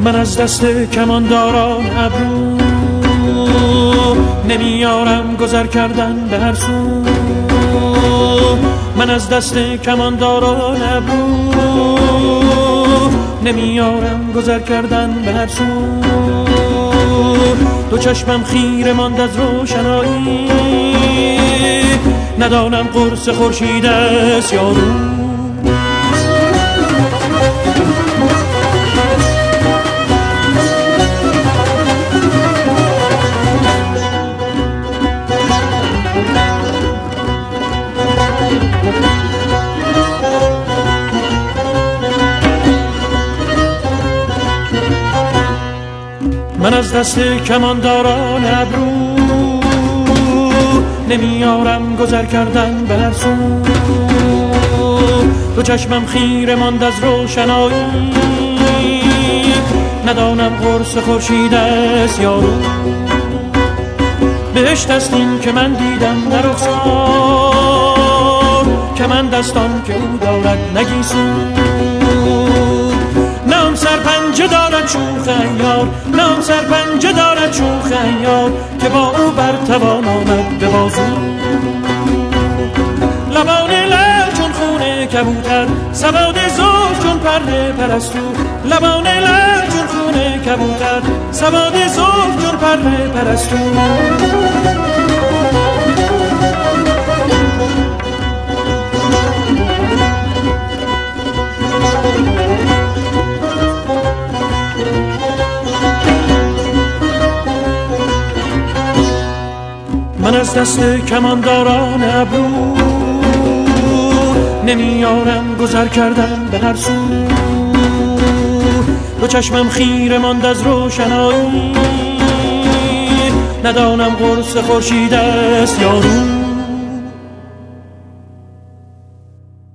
من از دست کمانداران ابرو نمیارم گذر کردن به هر سو. من از دست کمانداران ابرو نمیارم گذر کردن به هر سو. دو چشمم خیره ماند از روشنایی، ندانم قرص خورشید است یا رو. من از دست کمانداران ابرو نمیارم گذر کردن به هر سو. دو چشمم خیره ماند از روشنایی، ندانم قرص خورشید است یا رو. بهشت است این که من دیدم در رخسار، کمند است آن که او دارد نگیسون. نه آن سرپنجه دارد شوخ عیار، نه آن سرپنجه دارد شوخ عیار که با او برتوان آمد به بازو. لبان لعل چون خون کبوتر، سواد زلف چون پرده پرستو. لبان لعل چون خون کبوتر، سواد زلف چون پرده پرستو. من از دست کمانداران ابرو نمیارم گذر کردن به هر سو. دو چشمم خیره ماند از روشنایی، ندانم قرص خورشید است یا رو.